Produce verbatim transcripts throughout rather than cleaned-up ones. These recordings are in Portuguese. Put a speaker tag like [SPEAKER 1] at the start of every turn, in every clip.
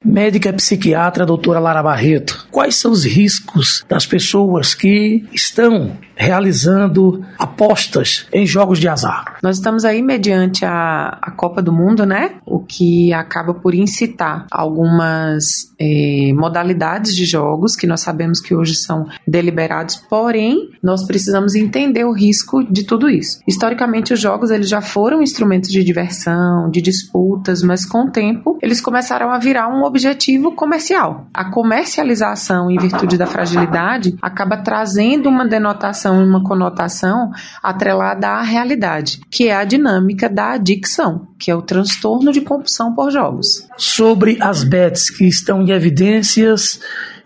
[SPEAKER 1] Médica psiquiatra, doutora Lara Barreto, quais são os riscos das pessoas que estão realizando apostas em jogos de azar?
[SPEAKER 2] Nós estamos aí mediante a, a Copa do Mundo, né? O que acaba por incitar algumas eh, modalidades de jogos que nós sabemos que hoje são deliberados, porém, nós precisamos entender o risco de tudo isso. Historicamente, os jogos eles já foram instrumentos de diversão, de disputas, mas com o tempo eles começaram a virar um objetivo comercial. A comercialização, em virtude da fragilidade, acaba trazendo uma denotação e uma conotação atrelada à realidade, que é a dinâmica da adicção, que é o transtorno de compulsão por jogos.
[SPEAKER 1] Sobre as bets que estão em evidências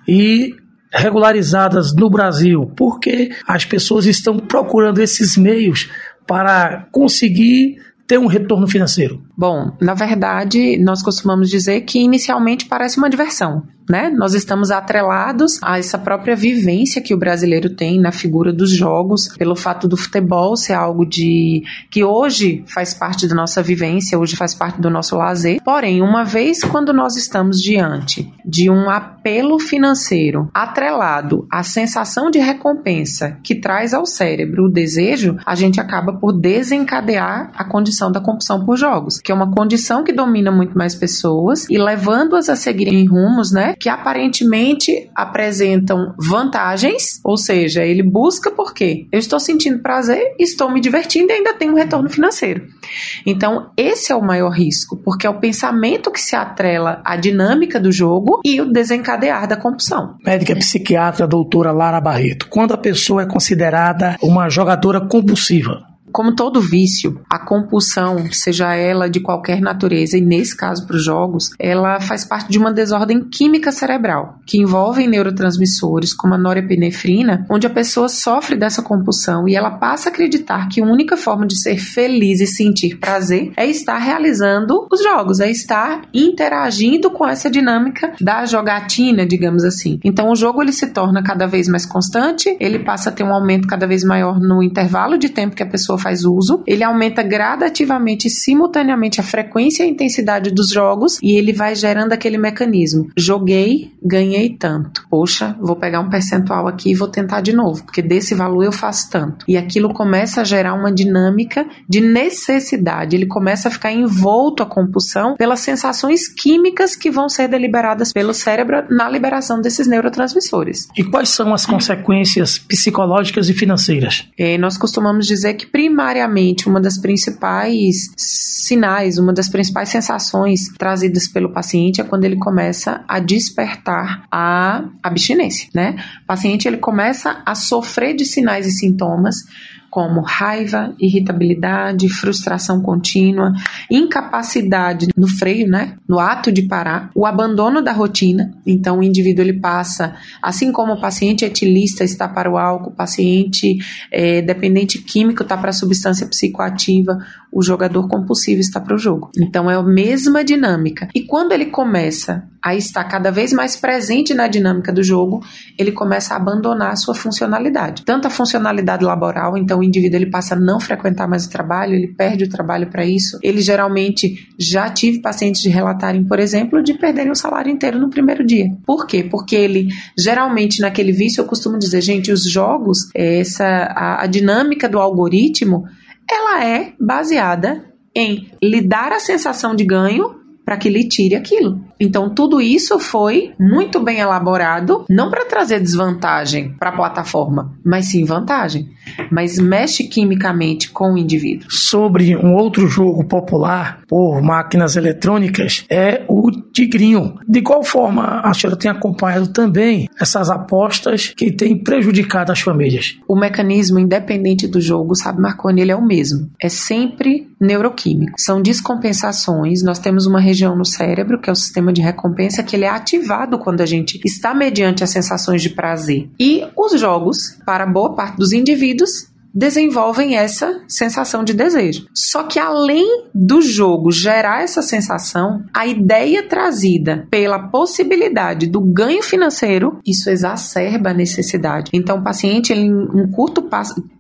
[SPEAKER 1] e regularizadas no Brasil, porque as pessoas estão procurando esses meios para conseguir ter um retorno financeiro?
[SPEAKER 2] Bom, na verdade, nós costumamos dizer que inicialmente parece uma diversão, né? Nós estamos atrelados a essa própria vivência que o brasileiro tem na figura dos jogos, pelo fato do futebol ser algo de que hoje faz parte da nossa vivência, hoje faz parte do nosso lazer. Porém, uma vez quando nós estamos diante de um apelo financeiro atrelado à sensação de recompensa que traz ao cérebro o desejo, a gente acaba por desencadear a condição da compulsão por jogos, que é uma condição que domina muito mais pessoas e levando-as a seguirem rumos, né, que aparentemente apresentam vantagens, ou seja, ele busca porque eu estou sentindo prazer, estou me divertindo e ainda tenho um retorno financeiro. Então, esse é o maior risco, porque é o pensamento que se atrela à dinâmica do jogo e o desencadear da compulsão.
[SPEAKER 1] Médica psiquiatra, doutora Lara Barreto, quando a pessoa é considerada uma jogadora compulsiva?
[SPEAKER 2] Como todo vício, a compulsão, seja ela de qualquer natureza, e nesse caso para os jogos, ela faz parte de uma desordem química cerebral, que envolve neurotransmissores como a norepinefrina, onde a pessoa sofre dessa compulsão e ela passa a acreditar que a única forma de ser feliz e sentir prazer é estar realizando os jogos, é estar interagindo com essa dinâmica da jogatina, digamos assim. Então o jogo ele se torna cada vez mais constante, ele passa a ter um aumento cada vez maior no intervalo de tempo que a pessoa faz uso, ele aumenta gradativamente e simultaneamente a frequência e a intensidade dos jogos e ele vai gerando aquele mecanismo. Joguei, ganhei tanto. Poxa, vou pegar um percentual aqui e vou tentar de novo, porque desse valor eu faço tanto. E aquilo começa a gerar uma dinâmica de necessidade, ele começa a ficar envolto a compulsão pelas sensações químicas que vão ser deliberadas pelo cérebro na liberação desses neurotransmissores.
[SPEAKER 1] E quais são as consequências psicológicas e financeiras?
[SPEAKER 2] É, nós costumamos dizer que primariamente, uma das principais sinais, uma das principais sensações trazidas pelo paciente é quando ele começa a despertar a abstinência, né? O paciente ele começa a sofrer de sinais e sintomas como raiva, irritabilidade, frustração contínua, incapacidade no freio, né, no ato de parar, o abandono da rotina. Então o indivíduo ele passa, assim como o paciente etilista está para o álcool, o paciente é, dependente químico está para a substância psicoativa, o jogador compulsivo está para o jogo. Então é a mesma dinâmica. E quando ele começa a estar cada vez mais presente na dinâmica do jogo, ele começa a abandonar a sua funcionalidade. Tanto a funcionalidade laboral, então o indivíduo ele passa a não frequentar mais o trabalho, ele perde o trabalho para isso. Ele geralmente, já tive pacientes de relatarem, por exemplo, de perderem o salário inteiro no primeiro dia. Por quê? Porque ele, geralmente naquele vício, eu costumo dizer, gente, os jogos, essa, a, a dinâmica do algoritmo, ela é baseada em lhe dar a sensação de ganho para que lhe tire aquilo. Então, tudo isso foi muito bem elaborado, não para trazer desvantagem para a plataforma, mas sim vantagem. Mas mexe quimicamente com o indivíduo.
[SPEAKER 1] Sobre um outro jogo popular por máquinas eletrônicas é o Tigrinho. De qual forma a senhora tem acompanhado também essas apostas que têm prejudicado as famílias?
[SPEAKER 2] O mecanismo, independente do jogo, sabe, Marconi, ele é o mesmo. É sempre neuroquímico. São descompensações. Nós temos uma região no cérebro, que é o sistema de recompensa, que ele é ativado quando a gente está mediante as sensações de prazer. E os jogos, para boa parte dos indivíduos, desenvolvem essa sensação de desejo. Só que além do jogo gerar essa sensação, a ideia trazida pela possibilidade do ganho financeiro, isso exacerba a necessidade. Então o paciente, ele, em um curto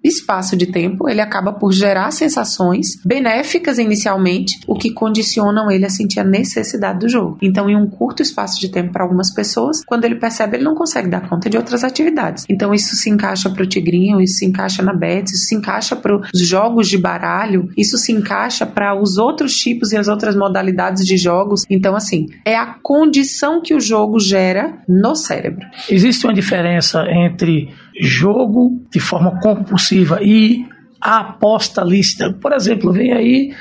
[SPEAKER 2] espaço de tempo, ele acaba por gerar sensações benéficas inicialmente, o que condicionam ele a sentir a necessidade do jogo. Então, em um curto espaço de tempo para algumas pessoas, quando ele percebe, ele não consegue dar conta de outras atividades. Então, isso se encaixa para o tigrinho, isso se encaixa na Betsy, isso se encaixa para os jogos de baralho, isso se encaixa para os outros tipos e as outras modalidades de jogos. Então, assim, é a condição que o jogo gera no cérebro.
[SPEAKER 1] Existe uma diferença entre jogo de forma compulsiva e a aposta lícita. Por exemplo, vem aí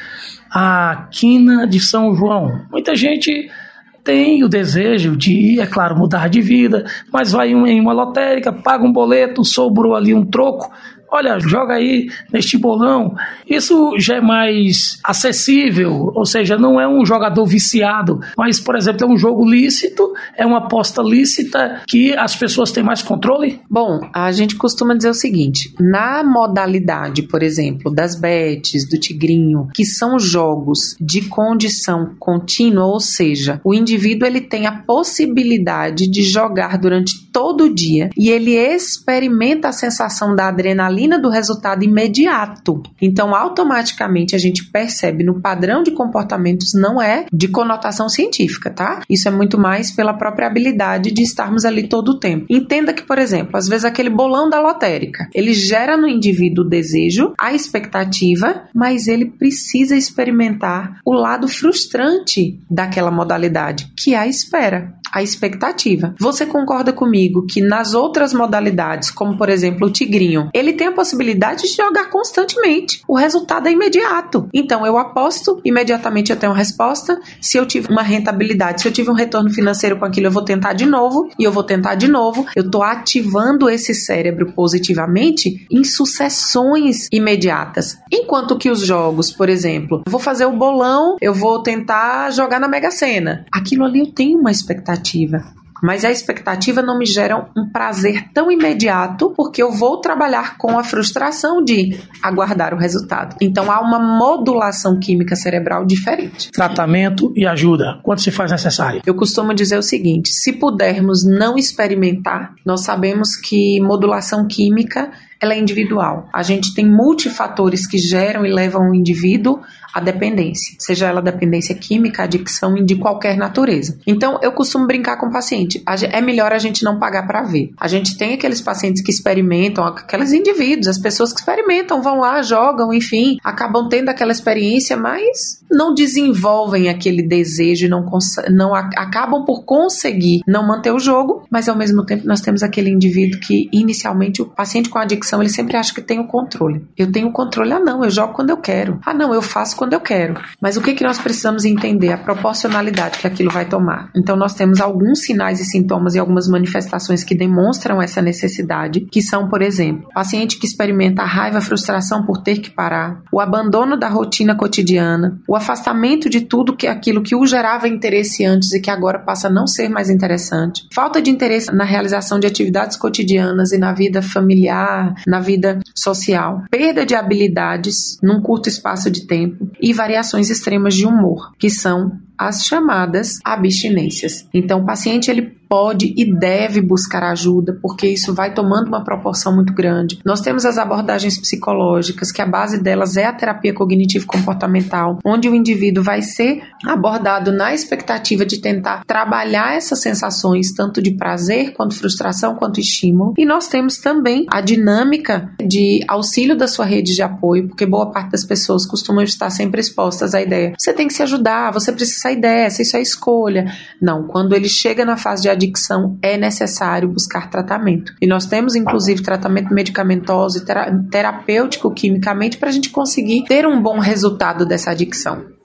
[SPEAKER 1] a quina de São João. Muita gente tem o desejo de, é claro, mudar de vida, mas vai em uma lotérica, paga um boleto, sobrou ali um troco, olha, joga aí neste bolão. Isso já é mais acessível, ou seja, não é um jogador viciado, mas, por exemplo, é um jogo lícito, é uma aposta lícita que as pessoas têm mais controle?
[SPEAKER 2] Bom, a gente costuma dizer o seguinte, na modalidade, por exemplo, das bets, do tigrinho, que são jogos de condição contínua, ou seja, o indivíduo ele tem a possibilidade de jogar durante todo o dia e ele experimenta a sensação da adrenalina do resultado imediato. Então, automaticamente, a gente percebe no padrão de comportamentos, não é de conotação científica, tá? Isso é muito mais pela própria habilidade de estarmos ali todo o tempo. Entenda que, por exemplo, às vezes aquele bolão da lotérica, ele gera no indivíduo o desejo, a expectativa, mas ele precisa experimentar o lado frustrante daquela modalidade, que é a espera, a expectativa. Você concorda comigo que nas outras modalidades, como por exemplo o tigrinho, ele tem a possibilidade de jogar constantemente. O resultado é imediato. Então, eu aposto, imediatamente eu tenho uma resposta. Se eu tive uma rentabilidade, se eu tive um retorno financeiro com aquilo, eu vou tentar de novo, e eu vou tentar de novo. Eu estou ativando esse cérebro positivamente em sucessões imediatas. Enquanto que os jogos, por exemplo, eu vou fazer o bolão, eu vou tentar jogar na Mega Sena. Aquilo ali eu tenho uma expectativa. Mas a expectativa não me gera um prazer tão imediato, porque eu vou trabalhar com a frustração de aguardar o resultado. Então há uma modulação química cerebral diferente.
[SPEAKER 1] Tratamento e ajuda, quando se faz necessário?
[SPEAKER 2] Eu costumo dizer o seguinte, se pudermos não experimentar, nós sabemos que modulação química ela é individual. A gente tem multifatores que geram e levam o indivíduo à dependência, seja ela dependência química, adicção de qualquer natureza. Então, eu costumo brincar com o paciente. É melhor a gente não pagar para ver. A gente tem aqueles pacientes que experimentam, aqueles indivíduos, as pessoas que experimentam, vão lá, jogam, enfim, acabam tendo aquela experiência, mas não desenvolvem aquele desejo e não, não acabam por conseguir não manter o jogo, mas ao mesmo tempo nós temos aquele indivíduo que inicialmente o paciente com adicção ele sempre acha que tem o controle. Eu tenho o controle, ah não, eu jogo quando eu quero. Ah não, eu faço quando eu quero. Mas o que, que nós precisamos entender? A proporcionalidade que aquilo vai tomar. Então nós temos alguns sinais e sintomas e algumas manifestações que demonstram essa necessidade, que são, por exemplo, paciente que experimenta a raiva, a frustração por ter que parar, o abandono da rotina cotidiana, o afastamento de tudo que aquilo que o gerava interesse antes e que agora passa a não ser mais interessante, falta de interesse na realização de atividades cotidianas e na vida familiar, na vida social, perda de habilidades num curto espaço de tempo e variações extremas de humor, que são as chamadas abstinências. Então, o paciente ele pode e deve buscar ajuda, porque isso vai tomando uma proporção muito grande. Nós temos as abordagens psicológicas, que a base delas é a terapia cognitivo-comportamental, onde o indivíduo vai ser abordado na expectativa de tentar trabalhar essas sensações, tanto de prazer, quanto frustração, quanto estímulo. E nós temos também a dinâmica de auxílio da sua rede de apoio, porque boa parte das pessoas costumam estar sempre expostas à ideia, você tem que se ajudar, você precisa sair dessa, isso é escolha. Não, quando ele chega na fase de adicção, é necessário buscar tratamento. E nós temos, inclusive, tratamento medicamentoso e terapêutico quimicamente para a gente conseguir ter um bom resultado dessa adicção.